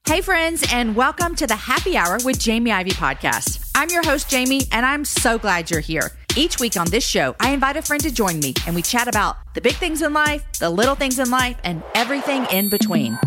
Hey friends, and welcome to the Happy Hour with Jamie Ivey podcast. I'm your host, Jamie, and I'm so glad you're here. Each week on this show, I invite a friend to join me, and we chat about the big things in life, the little things in life, and everything in between.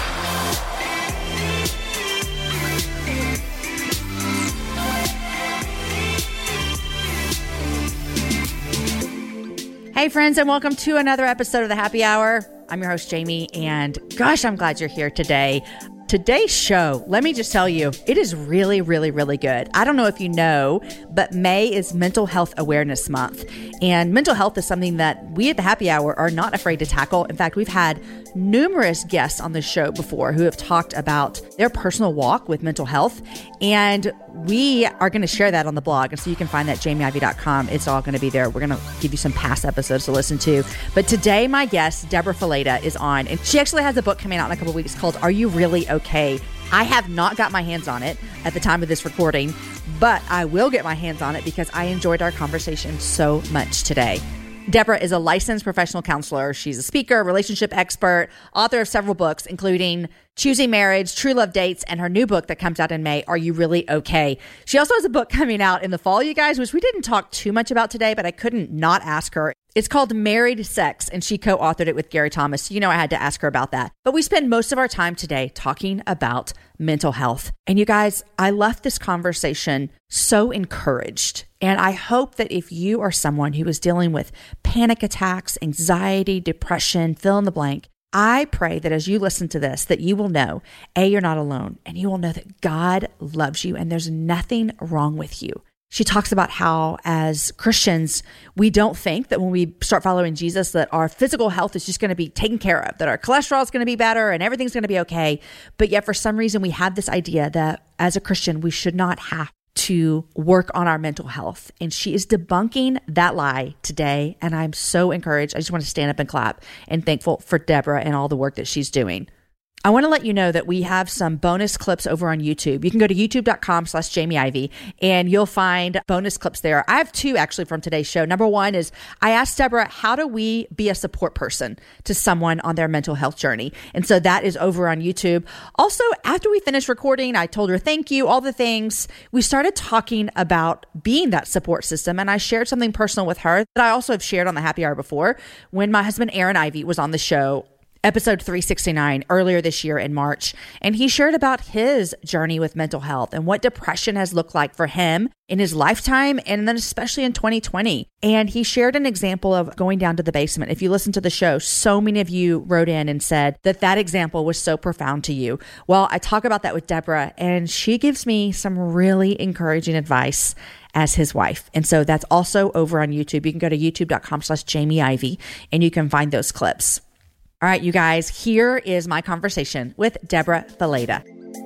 Hey friends, and welcome to another episode of the Happy Hour. I'm your host, Jamie, and gosh, I'm glad you're here today. Today's show, let me just tell you, it is really, really, really good. I don't know if you know, but May is Mental Health Awareness Month. And mental health is something that we at the Happy Hour are not afraid to tackle. In fact, we've had numerous guests on the show before who have talked about their personal walk with mental health. And we are going to share that on the blog. And so you can find that jamieivey.com. It's all going to be there. We're going to give you some past episodes to listen to. But today, my guest, Deborah Fileta, is on. And she actually has a book coming out in a couple of weeks called Are You Really Okay? I have not got my hands on it at the time of this recording, but I will get my hands on it because I enjoyed our conversation so much today. Deborah is a licensed professional counselor. She's a speaker, relationship expert, author of several books, including Choosing Marriage, True Love Dates, and her new book that comes out in May, Are You Really Okay? She also has a book coming out in the fall, you guys, which we didn't talk too much about today, but I couldn't not ask her. It's called Married Sex, and she co-authored it with Gary Thomas. So, I had to ask her about that. But we spend most of our time today talking about mental health. And you guys, I left this conversation so encouraged. And I hope that if you are someone who is dealing with panic attacks, anxiety, depression, fill in the blank, I pray that as you listen to this, that you will know, you're not alone, and you will know that God loves you and there's nothing wrong with you. She talks about how as Christians, we don't think that when we start following Jesus, that our physical health is just going to be taken care of, that our cholesterol is going to be better and everything's going to be okay. But yet for some reason, we have this idea that as a Christian, we should not have to work on our mental health. And she is debunking that lie today. And I'm so encouraged. I just want to stand up and clap and thankful for Deborah and all the work that she's doing. I want to let you know that we have some bonus clips over on YouTube. You can go to youtube.com/Jamie Ivey and you'll find bonus clips there. I have two actually from today's show. Number one is I asked Deborah, how do we be a support person to someone on their mental health journey? And so that is over on YouTube. Also, after we finished recording, I told her thank you, all the things. We started talking about being that support system. And I shared something personal with her that I also have shared on the Happy Hour before when my husband, Aaron Ivey, was on the show. Episode 369 earlier this year in March. And he shared about his journey with mental health and what depression has looked like for him in his lifetime and then especially in 2020. And he shared an example of going down to the basement. If you listen to the show, so many of you wrote in and said that that example was so profound to you. Well, I talk about that with Deborah and she gives me some really encouraging advice as his wife. And so that's also over on YouTube. You can go to youtube.com/Jamie Ivey and you can find those clips. All right, you guys, here is my conversation with Deborah Fileta.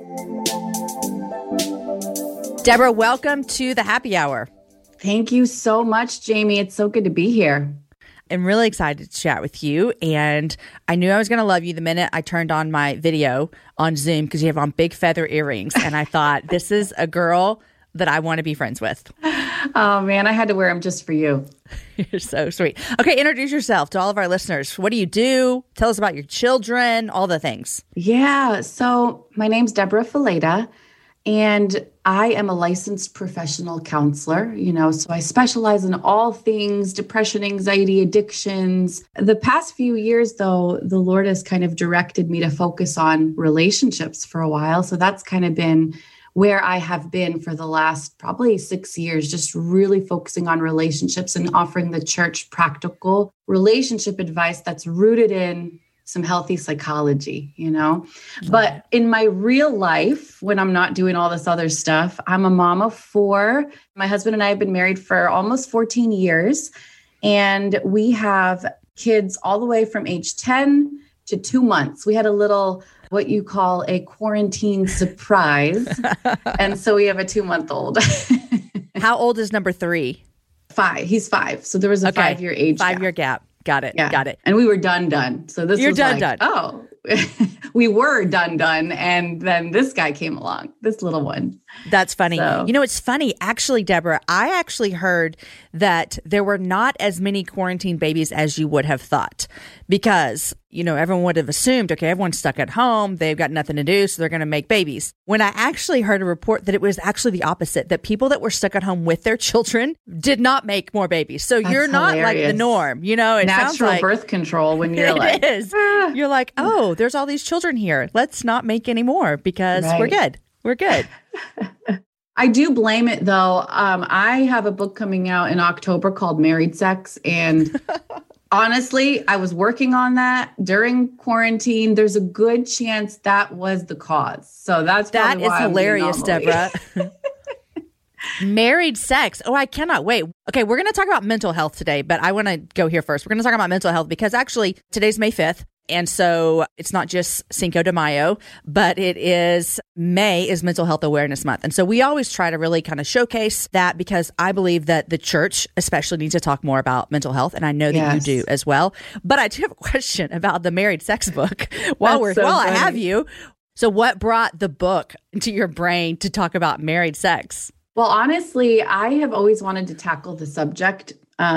Deborah, welcome to the Happy Hour. Thank you so much, Jamie. It's so good to be here. I'm really excited to chat with you. And I knew I was going to love you the minute I turned on my video on Zoom because you have on big feather earrings. And I thought, this is a girl that I want to be friends with. Oh, man, I had to wear them just for you. You're so sweet. Okay, introduce yourself to all of our listeners. What do you do? Tell us about your children, all the things. Yeah, so my name's Deborah Fileta, and I am a licensed professional counselor, so I specialize in all things depression, anxiety, addictions. The past few years, though, the Lord has kind of directed me to focus on relationships for a while. So that's kind of been where I have been for the last probably 6 years, just really focusing on relationships and offering the church practical relationship advice that's rooted in some healthy psychology, But in my real life, when I'm not doing all this other stuff, I'm a mom of 4. My husband and I have been married for almost 14 years, and we have kids all the way from age 10 to 2 months. We had a little what you call a quarantine surprise. And so we have a 2-month-old. How old is number 3? 5. He's 5. So there was a 5-year age 5-year gap. Got it. Yeah. Got it. And we were done. So this You're was done. oh, we were done. And then this guy came along, this little one. That's funny. So. You know, it's funny. Actually, Deborah, I actually heard that there were not as many quarantine babies as you would have thought because, you know, everyone would have assumed, okay, everyone's stuck at home. They've got nothing to do, so they're going to make babies. When I actually heard a report that it was actually the opposite, that people that were stuck at home with their children did not make more babies. So you're not like the norm. You know, it sounds natural like birth control when you're it is. You're like, oh, there's all these children here. Let's not make any more because we're good. We're good. I do blame it though. I have a book coming out in October called Married Sex. And honestly, I was working on that during quarantine. There's a good chance that was the cause. So that is hilarious, Deborah. Married sex. Oh, I cannot wait. Okay, we're going to talk about mental health today, but I want to go here first. We're going to talk about mental health because actually today's May 5th. And so it's not just Cinco de Mayo, but it is May is Mental Health Awareness Month. And so we always try to really kind of showcase that because I believe that the church especially needs to talk more about mental health. And I know that you do as well. But I do have a question about the Married Sex book while I have you. So what brought the book into your brain to talk about married sex? Well, honestly, I have always wanted to tackle the subject.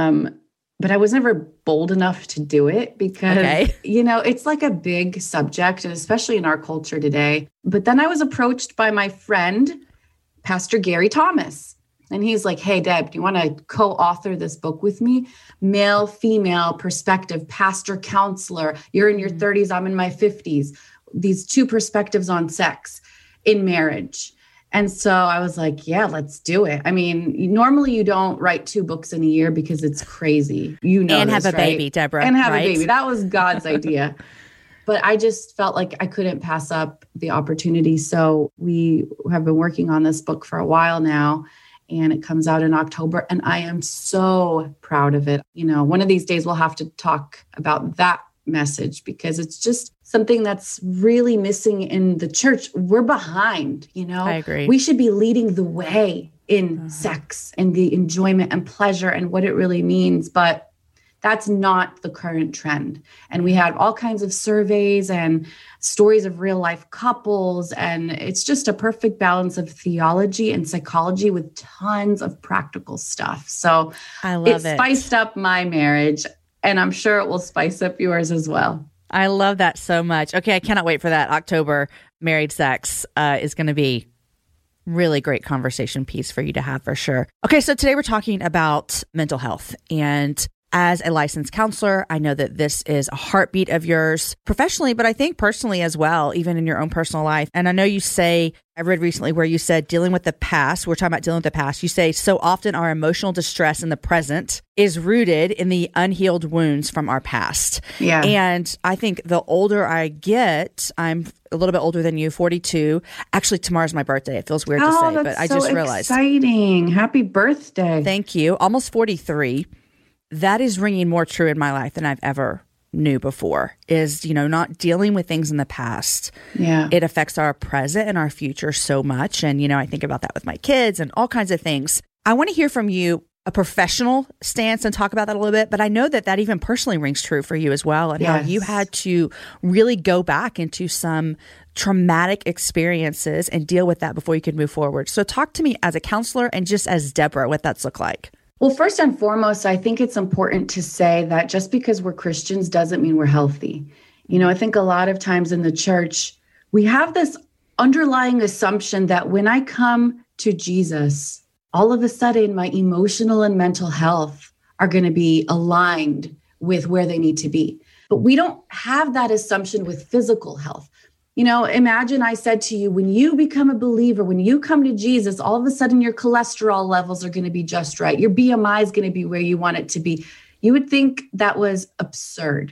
But I was never bold enough to do it because, you know, it's like a big subject, and especially in our culture today. But then I was approached by my friend, Pastor Gary Thomas. And he's like, hey, Deb, do you want to co-author this book with me? Male, female perspective, pastor, counselor. You're in your 30s, I'm in my 50s. These two perspectives on sex in marriage. And so I was like, yeah, let's do it. I mean, normally you don't write 2 books in a year because it's crazy. You know, and have a baby, Deborah. And have a baby. That was God's idea. But I just felt like I couldn't pass up the opportunity. So we have been working on this book for a while now, and it comes out in October. And I am so proud of it. You know, one of these days we'll have to talk about that message because it's just something that's really missing in the church. We're behind, you know. I agree. We should be leading the way in sex and the enjoyment and pleasure and what it really means. But that's not the current trend. And we had all kinds of surveys and stories of real life couples. And it's just a perfect balance of theology and psychology with tons of practical stuff. So I love it. It spiced up my marriage, and I'm sure it will spice up yours as well. I love that so much. Okay, I cannot wait for that. October Married Sex is going to be really great conversation piece for you to have for sure. Okay, so today we're talking about mental health. And as a licensed counselor, I know that this is a heartbeat of yours professionally, but I think personally as well, even in your own personal life. And I know you say, I read recently where you said dealing with the past, we're talking about dealing with the past. You say, so often our emotional distress in the present is rooted in the unhealed wounds from our past. Yeah. And I think the older I get, I'm a little bit older than you, 42. Actually, tomorrow's my birthday. It feels weird to say, but I just realized. Exciting. Happy birthday. Thank you. Almost 43. That is ringing more true in my life than I've ever knew before is, you know, not dealing with things in the past. Yeah. It affects our present and our future so much. And, you know, I think about that with my kids and all kinds of things. I want to hear from you a professional stance and talk about that a little bit, but I know that that even personally rings true for you as well, and how you had to really go back into some traumatic experiences and deal with that before you could move forward. So talk to me as a counselor and just as Deborah, what that's looked like. Well, first and foremost, I think it's important to say that just because we're Christians doesn't mean we're healthy. You know, I think a lot of times in the church, we have this underlying assumption that when I come to Jesus, all of a sudden my emotional and mental health are going to be aligned with where they need to be. But we don't have that assumption with physical health. You know, imagine I said to you, when you become a believer, when you come to Jesus, all of a sudden your cholesterol levels are going to be just right. Your BMI is going to be where you want it to be. You would think that was absurd.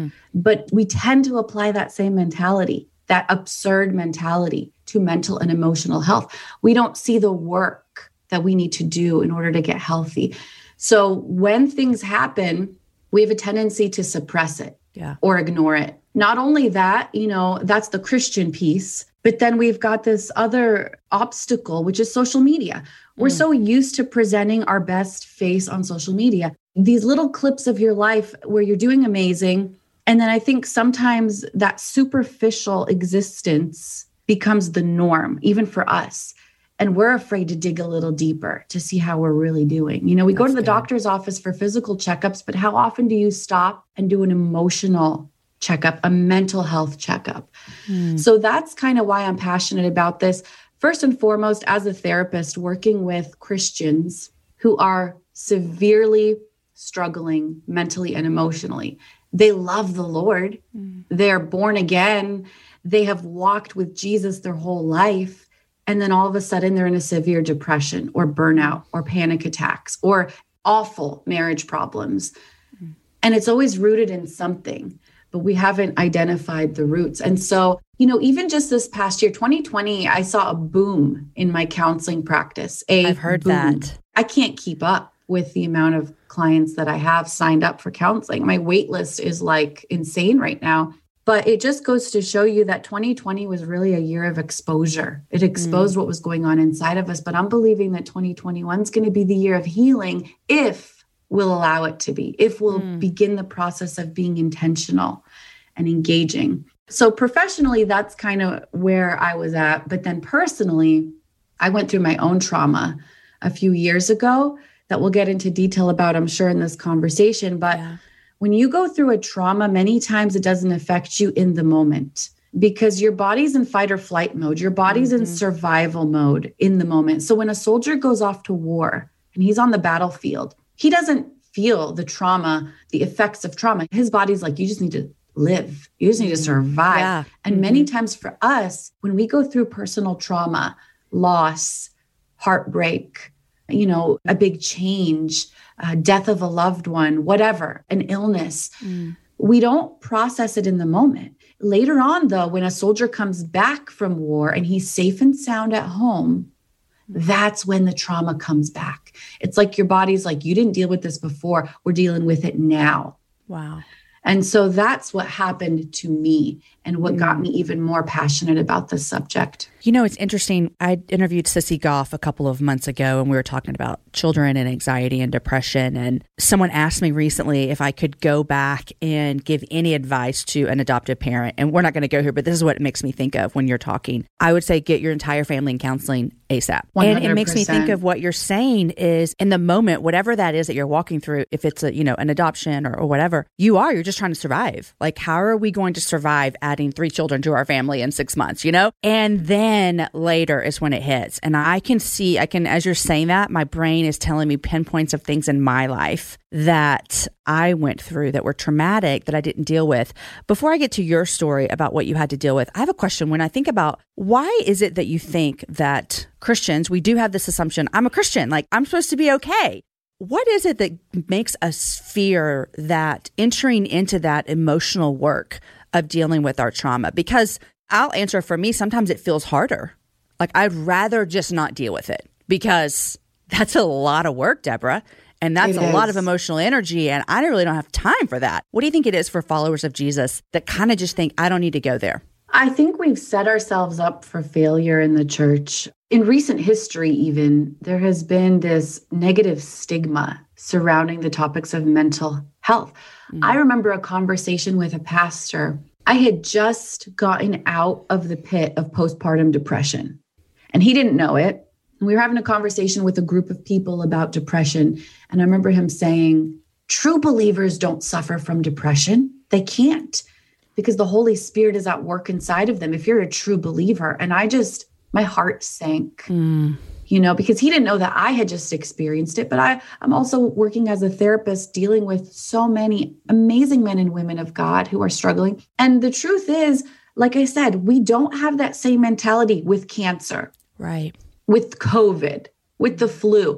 But we tend to apply that same mentality, that absurd mentality, to mental and emotional health. We don't see the work that we need to do in order to get healthy. So when things happen, we have a tendency to suppress it or ignore it. Not only that, you know, that's the Christian piece, but then we've got this other obstacle, which is social media. We're so used to presenting our best face on social media. These little clips of your life where you're doing amazing, And then I think sometimes that superficial existence becomes the norm, even for us. And we're afraid to dig a little deeper to see how we're really doing. We go to the doctor's office for physical checkups, but how often do you stop and do an emotional checkup, a mental health checkup? So that's kind of why I'm passionate about this. First and foremost, as a therapist, working with Christians who are severely struggling mentally and emotionally. They love the Lord. They're born again. They have walked with Jesus their whole life. And then all of a sudden they're in a severe depression or burnout or panic attacks or awful marriage problems. And it's always rooted in something, but we haven't identified the roots. And so, even just this past year, 2020, I saw a boom in my counseling practice. I've heard that. I can't keep up with the amount of clients that I have signed up for counseling. My wait list is like insane right now. But it just goes to show you that 2020 was really a year of exposure. It exposed what was going on inside of us. But I'm believing that 2021 is going to be the year of healing if we'll allow it to be, if we'll begin the process of being intentional and engaging. So professionally, that's kind of where I was at. But then personally, I went through my own trauma a few years ago that we'll get into detail about, I'm sure, in this conversation. But when you go through a trauma, many times it doesn't affect you in the moment because your body's in fight or flight mode. Your body's in survival mode in the moment. So when a soldier goes off to war and he's on the battlefield, he doesn't feel the trauma, the effects of trauma. His body's like, you just need to live. You just need to survive. Yeah. And many times for us, when we go through personal trauma, loss, heartbreak, a big change, death of a loved one, whatever, an illness, we don't process it in the moment. Later on, though, when a soldier comes back from war and he's safe and sound at home, that's when the trauma comes back. It's like your body's like, you didn't deal with this before. We're dealing with it now. Wow. And so that's what happened to me and what got me even more passionate about this subject. It's interesting. I interviewed Sissy Goff a couple of months ago, and we were talking about children and anxiety and depression. And someone asked me recently if I could go back and give any advice to an adoptive parent. And we're not going to go here, but this is what it makes me think of when you're talking. I would say get your entire family in counseling ASAP. 100%. And it makes me think of what you're saying is in the moment, whatever that is that you're walking through, if it's an adoption or whatever, you're just trying to survive. Like, how are we going to survive adding 3 children to our family in 6 months, And then later is when it hits. And I can, as you're saying that, my brain is telling me pinpoints of things in my life that I went through that were traumatic that I didn't deal with. Before I get to your story about what you had to deal with, I have a question. When I think about why is it that you think that Christians, we do have this assumption, I'm a Christian, like I'm supposed to be okay. What is it that makes us fear that entering into that emotional work of dealing with our trauma? Because I'll answer, for me, sometimes it feels harder. Like I'd rather just not deal with it because that's a lot of work, Deborah. And that's a lot of emotional energy. And I really don't have time for that. What do you think it is for followers of Jesus that kind of just think, I don't need to go there? I think we've set ourselves up for failure in the church. In recent history, even, there has been this negative stigma surrounding the topics of mental health. I remember a conversation with a pastor. I had just gotten out of the pit of postpartum depression, and he didn't know it. We were having a conversation with a group of people about depression, and I remember him saying, true believers don't suffer from depression. They can't, because the Holy Spirit is at work inside of them if you're a true believer. And my heart sank, because he didn't know that I had just experienced it. But I'm also working as a therapist dealing with so many amazing men and women of God who are struggling. And the truth is, like I said, we don't have that same mentality with cancer, right? With COVID, with the flu.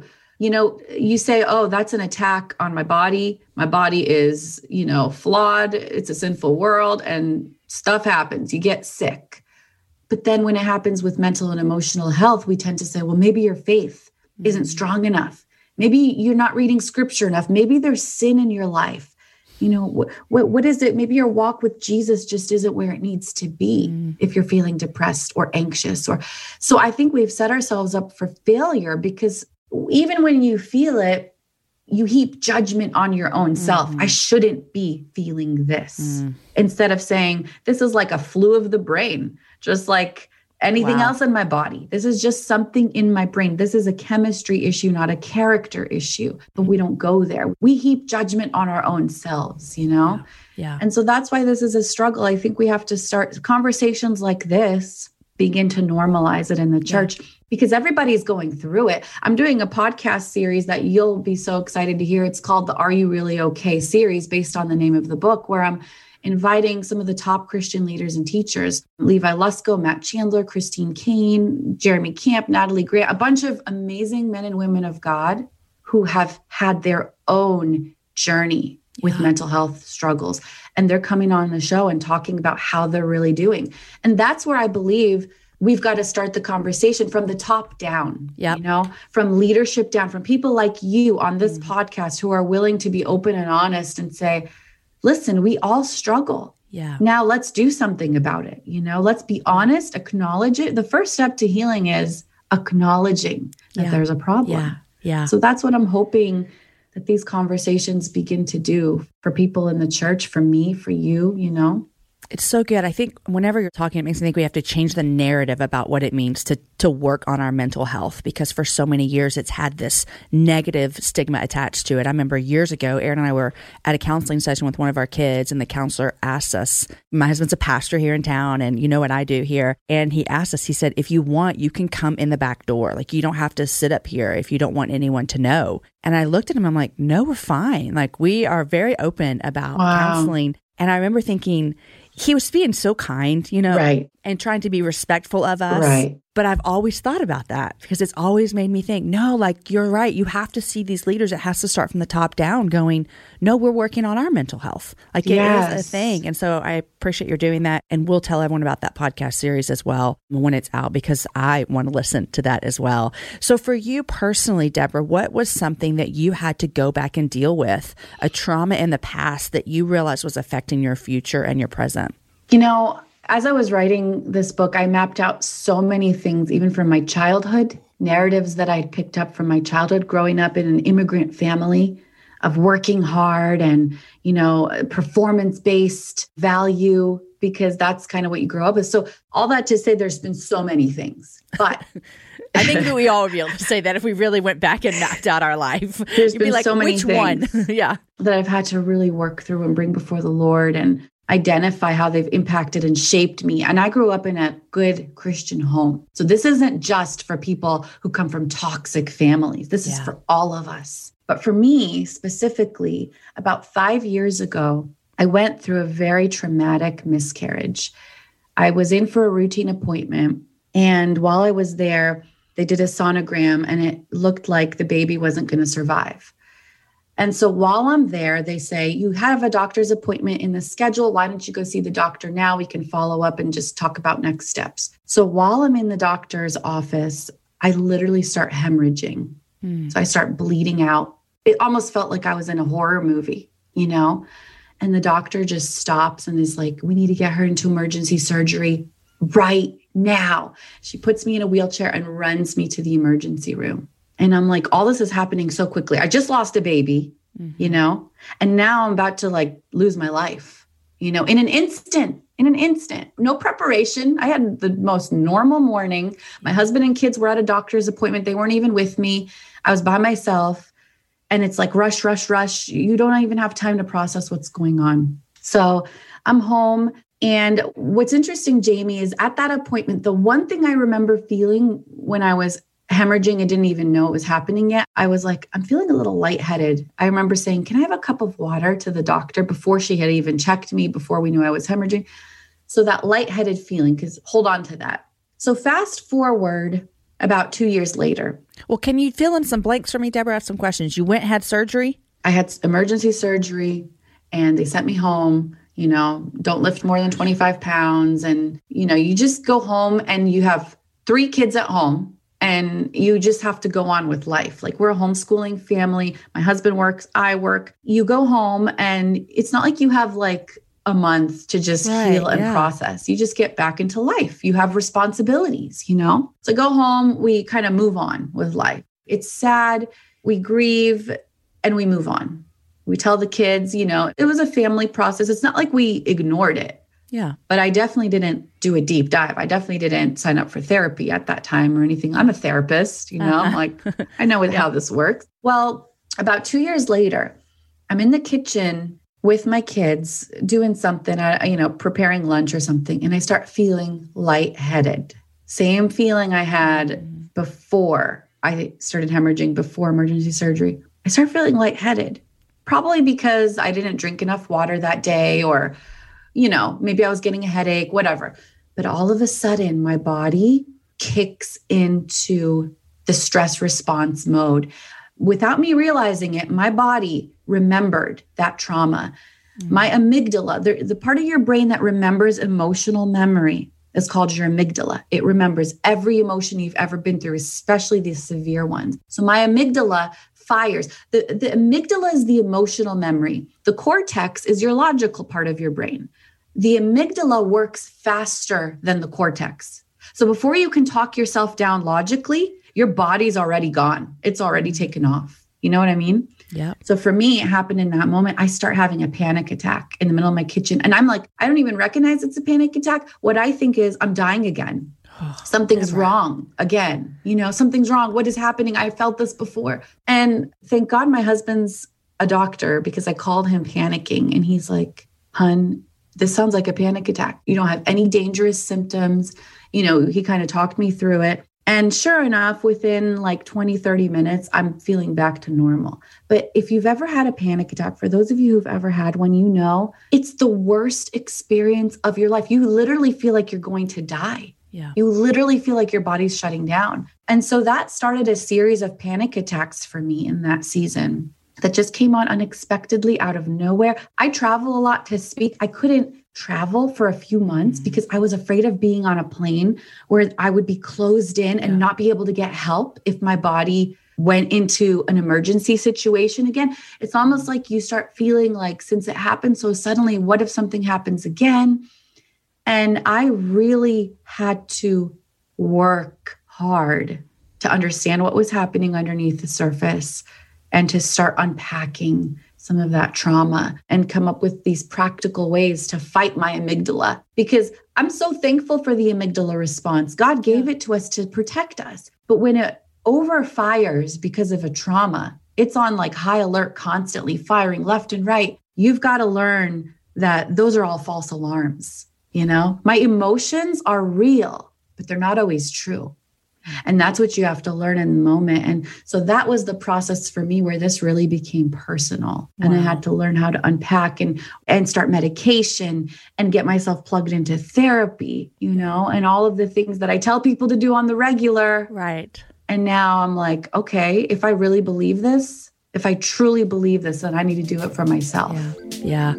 You say, oh, that's an attack on my body. My body is, flawed. It's a sinful world and stuff happens. You get sick. But then when it happens with mental and emotional health, we tend to say, well, maybe your faith isn't strong enough. Maybe you're not reading scripture enough. Maybe there's sin in your life. What is it? Maybe your walk with Jesus just isn't where it needs to be if you're feeling depressed or anxious. So I think we've set ourselves up for failure because even when you feel it, you heap judgment on your own self. I shouldn't be feeling this. Instead of saying, this is like a flu of the brain, just like anything else in my body. This is just something in my brain. This is a chemistry issue, not a character issue. But we don't go there. We heap judgment on our own selves, you know? Yeah. And so that's why this is a struggle. I think we have to start conversations like this, begin to normalize it in the church because everybody's going through it. I'm doing a podcast series that you'll be so excited to hear. It's called the Are You Really Okay series based on the name of the book, where I'm inviting some of the top Christian leaders and teachers, Levi Lusko, Matt Chandler, Christine Kane, Jeremy Camp, Natalie Grant, a bunch of amazing men and women of God who have had their own journey with mental health struggles. And they're coming on the show and talking about how they're really doing. And that's where I believe we've got to start the conversation from the top down, you know, from leadership down, from people like you on this podcast who are willing to be open and honest and say, listen, we all struggle. Yeah. Now let's do something about it. You know, let's be honest, acknowledge it. The first step to healing is acknowledging that there's a problem. Yeah. So that's what I'm hoping that these conversations begin to do for people in the church, for me, for you, you know? It's so good. I think whenever you're talking, it makes me think we have to change the narrative about what it means to work on our mental health, because for so many years it's had this negative stigma attached to it. I remember years ago, Aaron and I were at a counseling session with one of our kids, and the counselor asked us, my husband's a pastor here in town, and you know what I do here. And he asked us, he said, if you want, you can come in the back door. Like, you don't have to sit up here if you don't want anyone to know. And I looked at him, I'm like, no, we're fine. Like, we are very open about counseling. And I remember thinking, he was being so kind, you know, and trying to be respectful of us. Right. But I've always thought about that because it's always made me think, no, like, you're right. You have to see these leaders. It has to start from the top down going, no, we're working on our mental health. Like, it is a thing. And so I appreciate you're doing that. And we'll tell everyone about that podcast series as well when it's out, because I want to listen to that as well. So for you personally, Deborah, what was something that you had to go back and deal with, a trauma in the past that you realized was affecting your future and your present? You know, as I was writing this book, I mapped out so many things, even from my childhood, narratives that I'd picked up from my childhood, growing up in an immigrant family, of working hard and, you know, performance-based value, because that's kind of what you grow up with. So all that to say, there's been so many things, but I think that we all would be able to say that if we really went back and mapped out our life. There's You'd been be like, so many which things one? that I've had to really work through and bring before the Lord and identify how they've impacted and shaped me. And I grew up in a good Christian home. So this isn't just for people who come from toxic families. This is for all of us. But for me specifically, about 5 years ago, I went through a very traumatic miscarriage. I was in for a routine appointment. And while I was there, they did a sonogram and it looked like the baby wasn't going to survive. And so while I'm there, they say, you have a doctor's appointment in the schedule. Why don't you go see the doctor now? We can follow up and just talk about next steps. So while I'm in the doctor's office, I literally start hemorrhaging. So I start bleeding out. It almost felt like I was in a horror movie, you know? And the doctor just stops and is like, we need to get her into emergency surgery right now. She puts me in a wheelchair and runs me to the emergency room. And I'm like, all this is happening so quickly. I just lost a baby, you know, and now I'm about to like lose my life, you know, in an instant, no preparation. I had the most normal morning. My husband and kids were at a doctor's appointment. They weren't even with me. I was by myself, and it's like rush, rush, rush. You don't even have time to process what's going on. So I'm home. And what's interesting, Jamie, is at that appointment, the one thing I remember feeling when I was hemorrhaging and didn't even know it was happening yet, I was like, I'm feeling a little lightheaded. I remember saying, can I have a cup of water to the doctor before she had even checked me, before we knew I was hemorrhaging? So that lightheaded feeling, because hold on to that. So fast forward about 2 years later. Well, can you fill in some blanks for me, Deborah? I have some questions. You went and had surgery? I had emergency surgery and they sent me home. You know, don't lift more than 25 pounds. And, you know, you just go home and you have 3 kids at home. And you just have to go on with life. Like, we're a homeschooling family. My husband works, I work. You go home and it's not like you have like a month to just heal and process. You just get back into life. You have responsibilities, you know? So go home, we kind of move on with life. It's sad. We grieve. and we move on. We tell the kids, it was a family process. It's not like we ignored it. Yeah. But I definitely didn't do a deep dive. I definitely didn't sign up for therapy at that time or anything. I'm a therapist, I'm like, I know how this works. Well, about 2 years later, I'm in the kitchen with my kids doing something, preparing lunch or something. And I start feeling lightheaded. Same feeling I had before I started hemorrhaging, before emergency surgery. I start feeling lightheaded, probably because I didn't drink enough water that day, or, maybe I was getting a headache, whatever. But all of a sudden, my body kicks into the stress response mode. Without me realizing it, my body remembered that trauma. My amygdala, the part of your brain that remembers emotional memory, is called your amygdala. It remembers every emotion you've ever been through, especially the severe ones. So my amygdala fires. The amygdala is the emotional memory. The cortex is your logical part of your brain. The amygdala works faster than the cortex. So before you can talk yourself down logically, your body's already gone. It's already taken off. You know what I mean? Yeah. So for me, it happened in that moment. I start having a panic attack in the middle of my kitchen. And I'm like, I don't even recognize it's a panic attack. What I think is I'm dying again. Something's wrong again. Something's wrong. What is happening? I felt this before. And thank God my husband's a doctor, because I called him panicking and he's like, hun, this sounds like a panic attack. You don't have any dangerous symptoms. He kind of talked me through it. And sure enough, within like 20, 30 minutes, I'm feeling back to normal. But if you've ever had a panic attack, for those of you who've ever had one, it's the worst experience of your life. You literally feel like you're going to die. Yeah. You literally feel like your body's shutting down. And so that started a series of panic attacks for me in that season that just came on unexpectedly out of nowhere. I travel a lot to speak. I couldn't travel for a few months because I was afraid of being on a plane where I would be closed in and not be able to get help if my body went into an emergency situation again. It's almost like you start feeling like, since it happened so suddenly, what if something happens again? And I really had to work hard to understand what was happening underneath the surface and to start unpacking some of that trauma and come up with these practical ways to fight my amygdala, because I'm so thankful for the amygdala response. God gave it to us to protect us. But when it overfires because of a trauma, it's on like high alert, constantly firing left and right. You've got to learn that those are all false alarms. My emotions are real, but they're not always true. And that's what you have to learn in the moment. And so that was the process for me where this really became personal. Wow. And I had to learn how to unpack and start medication and get myself plugged into therapy, and all of the things that I tell people to do on the regular. Right. And now I'm like, okay, if I really believe this, if I truly believe this, then I need to do it for myself. Yeah.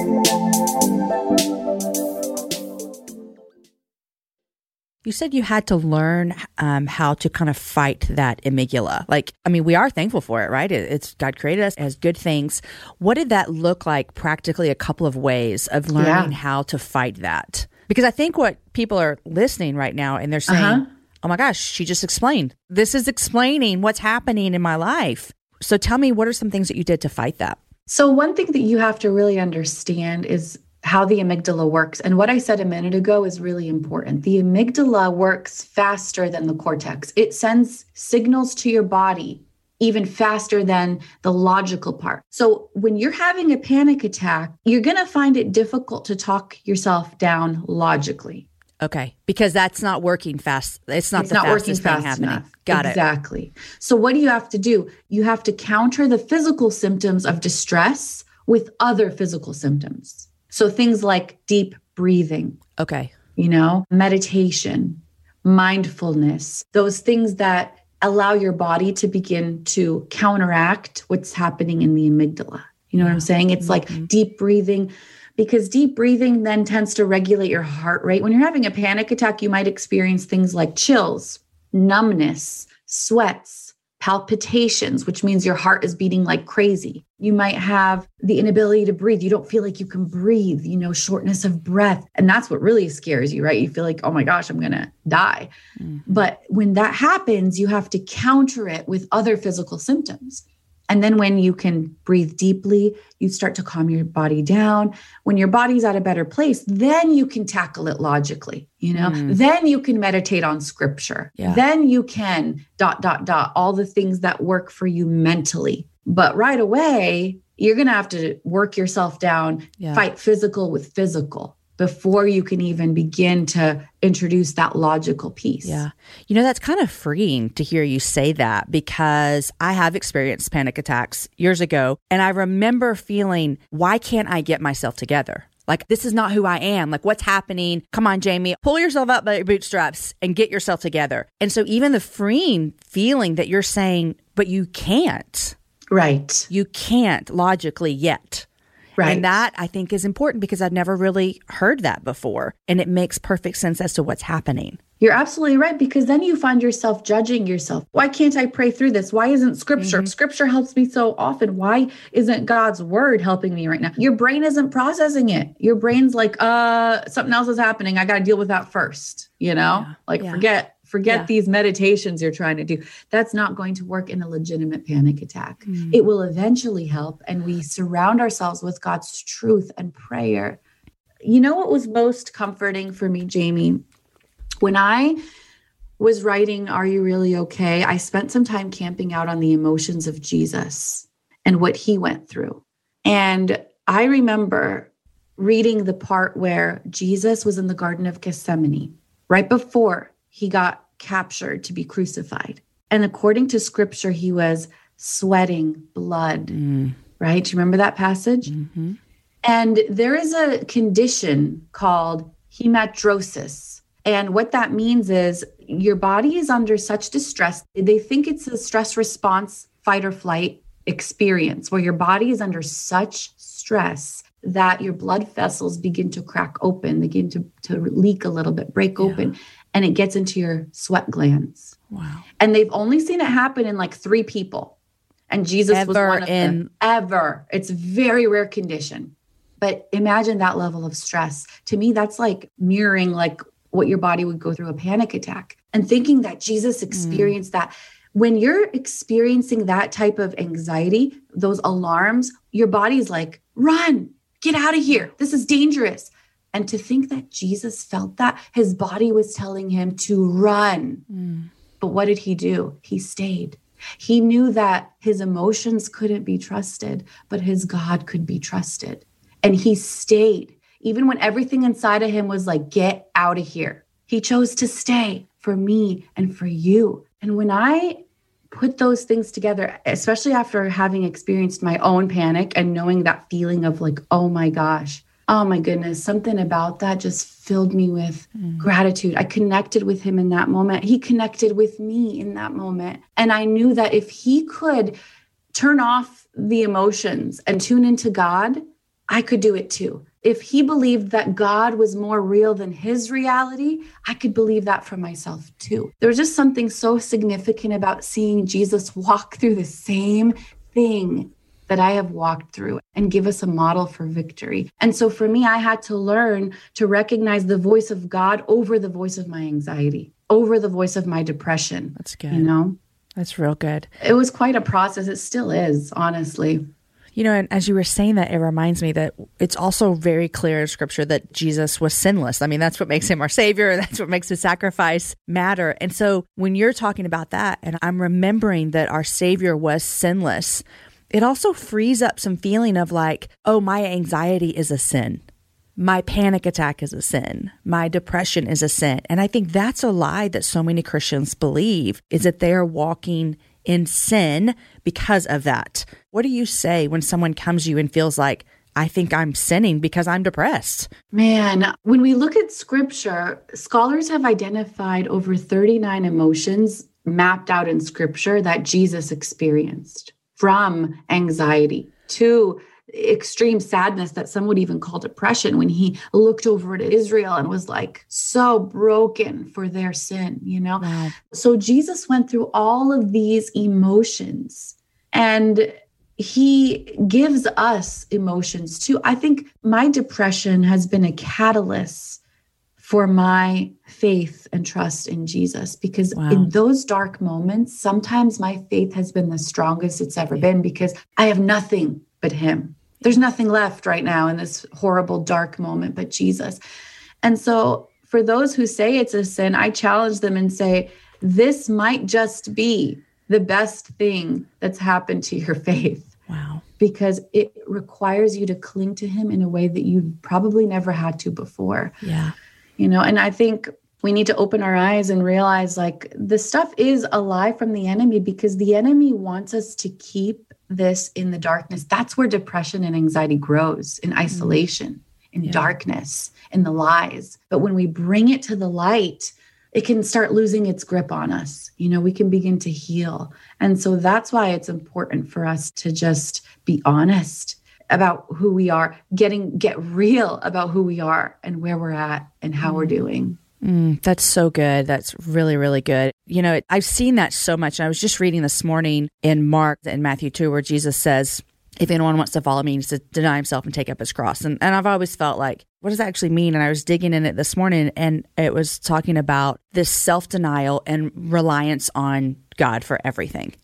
You said you had to learn how to kind of fight that amygdala. We are thankful for it, right? It's God created us as good things. What did that look like practically, a couple of ways of learning how to fight that? Because I think what people are listening right now and they're saying, oh my gosh, she just explained. This is explaining what's happening in my life. So tell me, what are some things that you did to fight that? So one thing that you have to really understand is how the amygdala works. And what I said a minute ago is really important. The amygdala works faster than the cortex. It sends signals to your body even faster than the logical part. So when you're having a panic attack, you're going to find it difficult to talk yourself down logically. Okay, because that's not working fast. It's not working fast enough. Got it. Exactly. So what do you have to do? You have to counter the physical symptoms of distress with other physical symptoms. So things like deep breathing. Okay. Meditation, mindfulness, those things that allow your body to begin to counteract what's happening in the amygdala. You know what I'm saying? It's like deep breathing, because deep breathing then tends to regulate your heart rate. When you're having a panic attack, you might experience things like chills, numbness, sweats, palpitations, which means your heart is beating like crazy. You might have the inability to breathe. You don't feel like you can breathe, shortness of breath. And that's what really scares you, right? You feel like, oh my gosh, I'm going to die. But when that happens, you have to counter it with other physical symptoms. And then when you can breathe deeply, you start to calm your body down. When your body's at a better place, then you can tackle it logically, Then you can meditate on scripture. Yeah. Then you can ... all the things that work for you mentally. But right away, you're going to have to work yourself down, fight physical with physical before you can even begin to introduce that logical piece. Yeah. That's kind of freeing to hear you say that, because I have experienced panic attacks years ago. And I remember feeling, why can't I get myself together? Like, this is not who I am. Like, what's happening? Come on, Jamie, pull yourself up by your bootstraps and get yourself together. And so even the freeing feeling that you're saying, but you can't. Right. You can't logically yet. Right. And that, I think, is important, because I've never really heard that before. And it makes perfect sense as to what's happening. You're absolutely right, because then you find yourself judging yourself. Why can't I pray through this? Why isn't scripture? Mm-hmm. Scripture helps me so often. Why isn't God's word helping me right now? Your brain isn't processing it. Your brain's like, something else is happening. I got to deal with that first, Forget these meditations you're trying to do. That's not going to work in a legitimate panic attack. It will eventually help. And we surround ourselves with God's truth and prayer. You know what was most comforting for me, Jamie? When I was writing Are You Really Okay? I spent some time camping out on the emotions of Jesus and what he went through. And I remember reading the part where Jesus was in the Garden of Gethsemane right before he got captured to be crucified. And according to scripture, he was sweating blood, right? Do you remember that passage? Mm-hmm. And there is a condition called hematidrosis. And what that means is your body is under such distress. They think it's a stress response, fight or flight experience, where your body is under such stress that your blood vessels begin to crack open, begin to leak a little bit, break open, and it gets into your sweat glands. Wow. And they've only seen it happen in like 3 people. And Jesus was one of them. Ever. It's a very rare condition. But imagine that level of stress. To me, that's like mirroring like what your body would go through a panic attack. And thinking that Jesus experienced that. When you're experiencing that type of anxiety, those alarms, your body's like, run, get out of here. This is dangerous. And to think that Jesus felt that, his body was telling him to run. But what did he do? He stayed. He knew that his emotions couldn't be trusted, but his God could be trusted. And he stayed, even when everything inside of him was like, get out of here. He chose to stay for me and for you. And when I put those things together, especially after having experienced my own panic and knowing that feeling of like, oh my gosh, oh my goodness, something about that just filled me with gratitude. I connected with him in that moment. He connected with me in that moment. And I knew that if he could turn off the emotions and tune into God, I could do it too. If he believed that God was more real than his reality, I could believe that for myself too. There was just something so significant about seeing Jesus walk through the same thing that I have walked through and give us a model for victory. And so for me, I had to learn to recognize the voice of God over the voice of my anxiety, over the voice of my depression. That's good. You know? That's real good. It was quite a process. It still is, honestly. And as you were saying that, it reminds me that it's also very clear in scripture that Jesus was sinless. I mean, that's what makes him our savior. That's what makes the sacrifice matter. And so when you're talking about that, and I'm remembering that our savior was sinless, it also frees up some feeling of like, oh, my anxiety is a sin. My panic attack is a sin. My depression is a sin. And I think that's a lie that so many Christians believe, is that they are walking in sin because of that. What do you say when someone comes to you and feels like, I think I'm sinning because I'm depressed? Man, when we look at scripture, scholars have identified over 39 emotions mapped out in scripture that Jesus experienced, from anxiety to extreme sadness that some would even call depression, when he looked over at Israel and was like so broken for their sin, Wow. So Jesus went through all of these emotions, and he gives us emotions too. I think my depression has been a catalyst for my faith and trust in Jesus, because in those dark moments, sometimes my faith has been the strongest it's ever been, because I have nothing but him. There's nothing left right now in this horrible, dark moment but Jesus. And so for those who say it's a sin, I challenge them and say, this might just be the best thing that's happened to your faith. Wow. Because it requires you to cling to him in a way that you've probably never had to before. Yeah. And I think we need to open our eyes and realize, like, this stuff is a lie from the enemy, because the enemy wants us to keep this in the darkness. That's where depression and anxiety grows, in isolation, in darkness, in the lies. But when we bring it to the light, it can start losing its grip on us. We can begin to heal. And so that's why it's important for us to just be honest about who we are, get real about who we are and where we're at and how we're doing. That's so good. That's really, really good. I've seen that so much. And I was just reading this morning in Mark and Matthew 2, where Jesus says, if anyone wants to follow me, he needs to deny himself and take up his cross. And I've always felt like, what does that actually mean? And I was digging in it this morning, and it was talking about this self-denial and reliance on God for everything,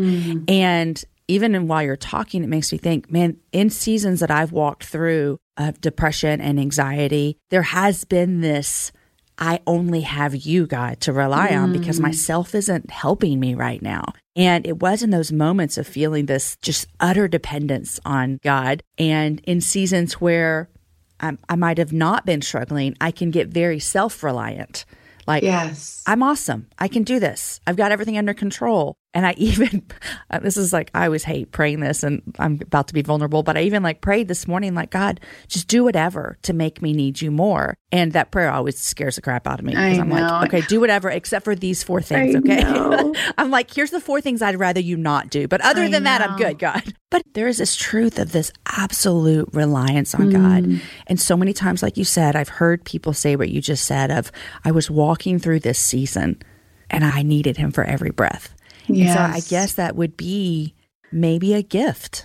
And even while you're talking, it makes me think, man, in seasons that I've walked through of depression and anxiety, there has been this, I only have you, God, to rely on, because myself isn't helping me right now. And it was in those moments of feeling this just utter dependence on God. And in seasons where I might have not been struggling, I can get very self-reliant. Like, yes, I'm awesome. I can do this. I've got everything under control. And I even, this is like, I always hate praying this, and I'm about to be vulnerable, but I even prayed this morning, God, just do whatever to make me need you more. And that prayer always scares the crap out of me, because I'm like, okay, do whatever except for these 4 things, okay? I'm like, here's the 4 things I'd rather you not do. But other than that, I'm good, God. But there is this truth of this absolute reliance on God. And so many times, like you said, I've heard people say what you just said of, I was walking through this season and I needed him for every breath. Yes. And so I guess that would be maybe a gift.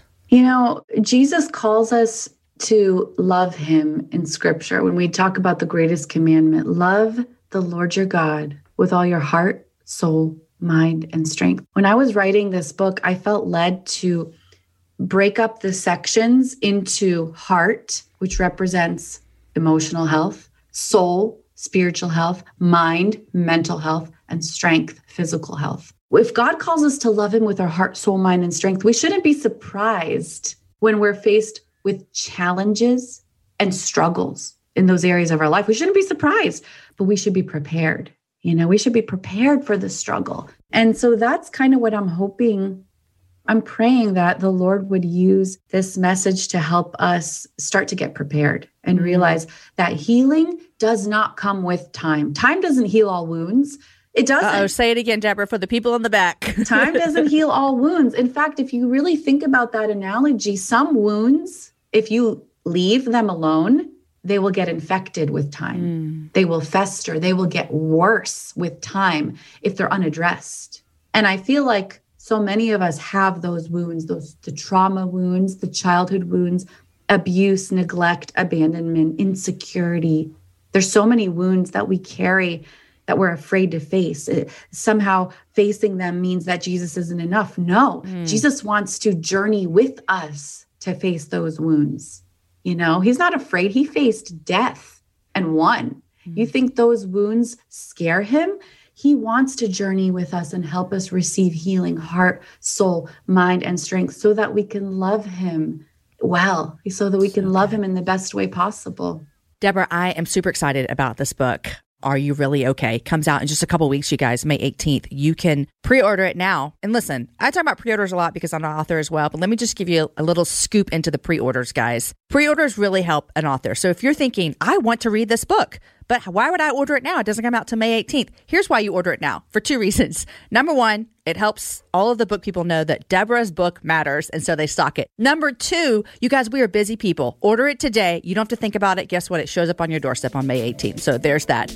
Jesus calls us to love him in scripture. When we talk about the greatest commandment, love the Lord your God with all your heart, soul, mind, and strength. When I was writing this book, I felt led to break up the sections into heart, which represents emotional health, soul, spiritual health, mind, mental health, and strength, physical health. If God calls us to love him with our heart, soul, mind, and strength, we shouldn't be surprised when we're faced with challenges and struggles in those areas of our life. We shouldn't be surprised, but we should be prepared. We should be prepared for the struggle. And so that's kind of what I'm hoping. I'm praying that the Lord would use this message to help us start to get prepared and realize that healing does not come with time. Time doesn't heal all wounds. It doesn't. Say it again, Deborah, for the people in the back. Time doesn't heal all wounds. In fact, if you really think about that analogy, some wounds, if you leave them alone, they will get infected with time. They will fester. They will get worse with time if they're unaddressed. And I feel like so many of us have those wounds, the trauma wounds, the childhood wounds, abuse, neglect, abandonment, insecurity. There's so many wounds that we carry that we're afraid to face. Somehow facing them means that Jesus isn't enough. No, Jesus wants to journey with us to face those wounds. He's not afraid. He faced death and won. You think those wounds scare him? He wants to journey with us and help us receive healing, heart, soul, mind, and strength, so that we can love him well, so that we can love him in the best way possible. Deborah, I am super excited about this book. Are You Really Okay? Comes out in just a couple weeks, you guys, May 18th. You can pre-order it now. And listen, I talk about pre-orders a lot because I'm an author as well, but let me just give you a little scoop into the pre-orders, guys. Pre-orders really help an author. So if you're thinking, I want to read this book, but why would I order it now? It doesn't come out till May 18th. Here's why you order it now, for 2 reasons. Number 1, it helps all of the book people know that Deborah's book matters, and so they stock it. Number 2, you guys, we are busy people. Order it today. You don't have to think about it. Guess what? It shows up on your doorstep on May 18th. So there's that.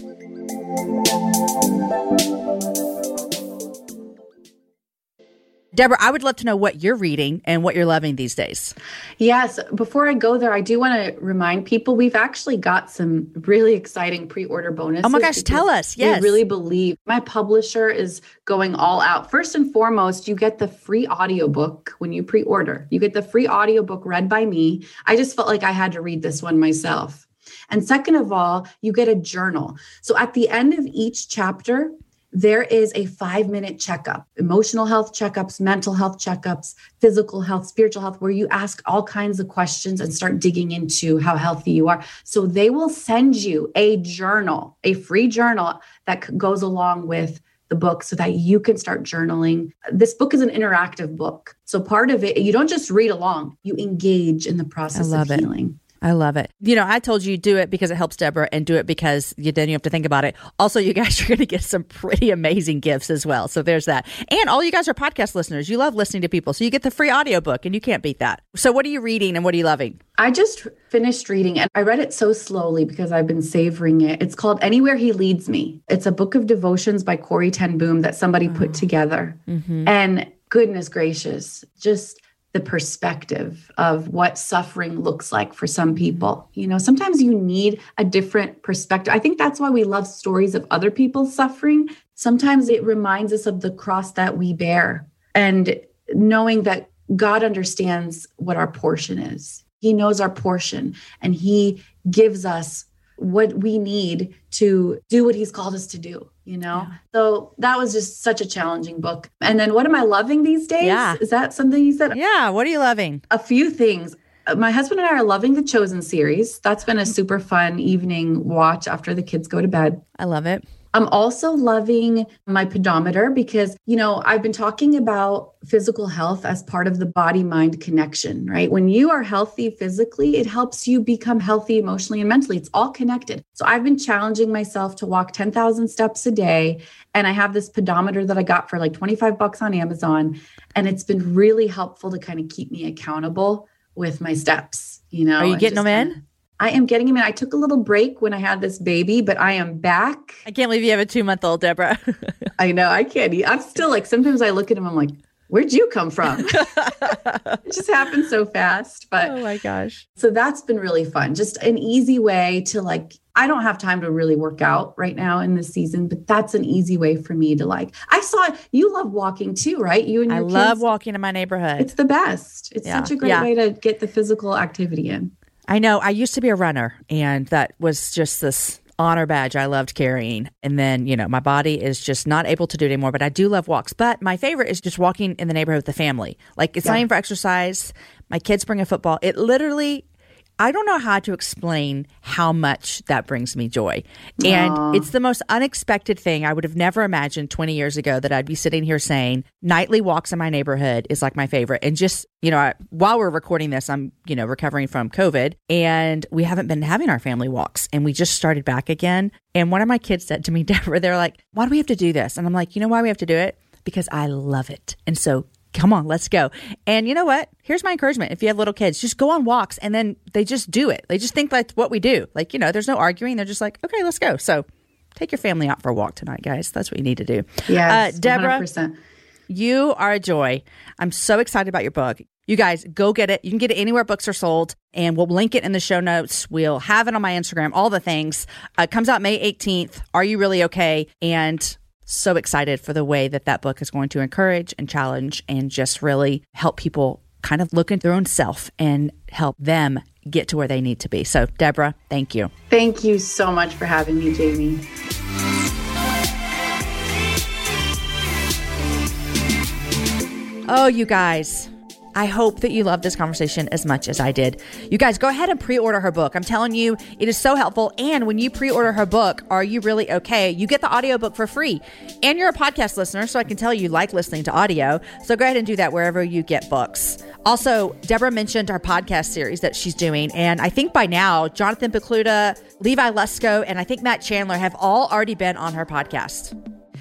Deborah, I would love to know what you're reading and what you're loving these days. Yes. Before I go there, I do want to remind people we've actually got some really exciting pre-order bonuses. Oh my gosh, tell us. Yes. I really believe my publisher is going all out. First and foremost, you get the free audiobook when you pre-order. You get the free audiobook read by me. I just felt like I had to read this one myself. And second of all, you get a journal. So at the end of each chapter, there is a 5-minute checkup, emotional health checkups, mental health checkups, physical health, spiritual health, where you ask all kinds of questions and start digging into how healthy you are. So they will send you a journal, a free journal that goes along with the book so that you can start journaling. This book is an interactive book. So part of it, you don't just read along, you engage in the process of healing. I love it. I told you do it because it helps Deborah and do it because then you have to think about it. Also, you guys are going to get some pretty amazing gifts as well. So there's that. And all you guys are podcast listeners. You love listening to people. So you get the free audiobook and you can't beat that. So what are you reading and what are you loving? I just finished reading and I read it so slowly because I've been savoring it. It's called Anywhere He Leads Me. It's a book of devotions by Corrie ten Boom that somebody put together. Mm-hmm. And goodness gracious, just the perspective of what suffering looks like for some people. Sometimes you need a different perspective. I think that's why we love stories of other people's suffering. Sometimes it reminds us of the cross that we bear and knowing that God understands what our portion is. He knows our portion and he gives us what we need to do what he's called us to do, Yeah. So that was just such a challenging book. And then what am I loving these days? Yeah. Is that something you said? Yeah. What are you loving? A few things. My husband and I are loving the Chosen series. That's been a super fun evening watch after the kids go to bed. I love it. I'm also loving my pedometer because, I've been talking about physical health as part of the body-mind connection, right? When you are healthy physically, it helps you become healthy emotionally and mentally. It's all connected. So I've been challenging myself to walk 10,000 steps a day. And I have this pedometer that I got for like $25 on Amazon. And it's been really helpful to kind of keep me accountable with my steps, Are you getting them in? I am getting him in. I took a little break when I had this baby, but I am back. I can't believe you have a 2-month-old, Deborah. I know. I can't. I'm still like, sometimes I look at him, I'm like, where'd you come from? It just happened so fast. But oh my gosh. So that's been really fun. Just an easy way to I don't have time to really work out right now in this season, but that's an easy way for me to I saw you love walking too, right? You and your kids. I love walking in my neighborhood. It's the best. It's such a great way to get the physical activity in. I know. I used to be a runner, and that was just this honor badge I loved carrying. And then, my body is just not able to do it anymore, but I do love walks. But my favorite is just walking in the neighborhood with the family. It's not even for exercise. My kids bring a football. It literally, I don't know how to explain how much that brings me joy. And it's the most unexpected thing. I would have never imagined 20 years ago that I'd be sitting here saying nightly walks in my neighborhood is like my favorite. And just, while we're recording this, I'm, recovering from COVID and we haven't been having our family walks and we just started back again. And one of my kids said to me, Deborah, they're like, why do we have to do this? And I'm like, you know why we have to do it? Because I love it. And so come on, let's go. And you know what? Here's my encouragement. If you have little kids, just go on walks and then they just do it. They just think that's what we do. There's no arguing. They're just like, okay, let's go. So take your family out for a walk tonight, guys. That's what you need to do. Yes, Deborah, 100%. You are a joy. I'm so excited about your book. You guys, go get it. You can get it anywhere books are sold, and we'll link it in the show notes. We'll have it on my Instagram, all the things. It comes out May 18th. Are you really okay? And so excited for the way that book is going to encourage and challenge and just really help people kind of look into their own self and help them get to where they need to be. So, Deborah, thank you. Thank you so much for having me, Jamie. Oh, you guys. I hope that you loved this conversation as much as I did. You guys, go ahead and pre-order her book. I'm telling you, it is so helpful. And when you pre-order her book, Are You Really Okay? You get the audiobook for free. And you're a podcast listener, so I can tell you like listening to audio. So go ahead and do that wherever you get books. Also, Deborah mentioned our podcast series that she's doing. And I think by now, Jonathan Pokluda, Levi Lusko, and I think Matt Chandler have all already been on her podcast.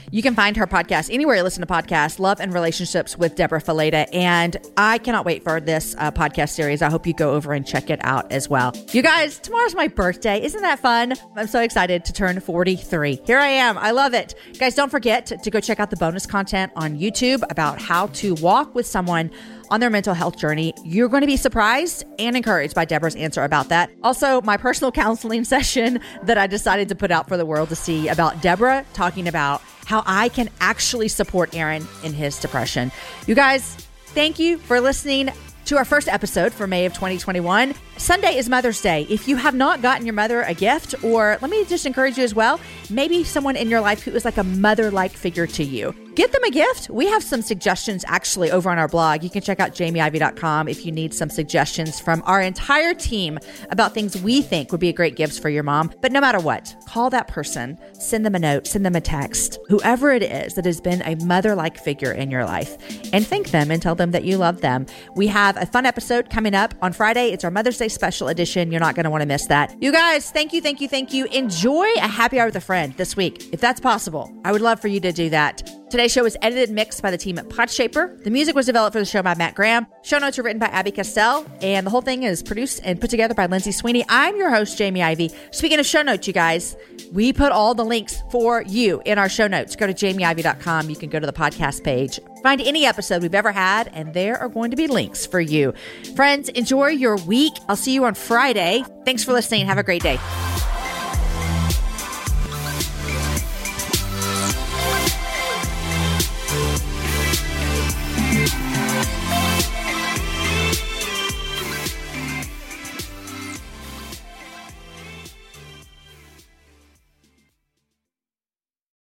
You can find her podcast anywhere you listen to podcasts, Love and Relationships with Deborah Fileta. And I cannot wait for this podcast series. I hope you go over and check it out as well. You guys, tomorrow's my birthday. Isn't that fun? I'm so excited to turn 43. Here I am. I love it. Guys, don't forget to go check out the bonus content on YouTube about how to walk with someone on their mental health journey. You're going to be surprised and encouraged by Deborah's answer about that. Also, my personal counseling session that I decided to put out for the world to see about Deborah talking about how I can actually support Aaron in his depression. You guys, thank you for listening to our first episode for May of 2021. Sunday is Mother's Day. If you have not gotten your mother a gift, or let me just encourage you as well, maybe someone in your life who is like a mother-like figure to you, get them a gift. We have some suggestions actually over on our blog. You can check out jamieivey.com if you need some suggestions from our entire team about things we think would be great gifts for your mom. But no matter what, call that person, send them a note, send them a text, whoever it is that has been a mother-like figure in your life, and thank them and tell them that you love them. We have a fun episode coming up on Friday. It's our Mother's Day special edition. You're not going to want to miss that. You guys, thank you, thank you, thank you. Enjoy a happy hour with a friend this week, if that's possible. I would love for you to do that. Today's show was edited and mixed by the team at Podshaper. The music was developed for the show by Matt Graham. Show notes are written by Abby Castell, and the whole thing is produced and put together by Lindsay Sweeney. I'm your host, Jamie Ivey. Speaking of show notes, you guys, we put all the links for you in our show notes. Go to jamieivey.com. You can go to the podcast page, find any episode we've ever had, and there are going to be links for you. Friends, enjoy your week. I'll see you on Friday. Thanks for listening. Have a great day.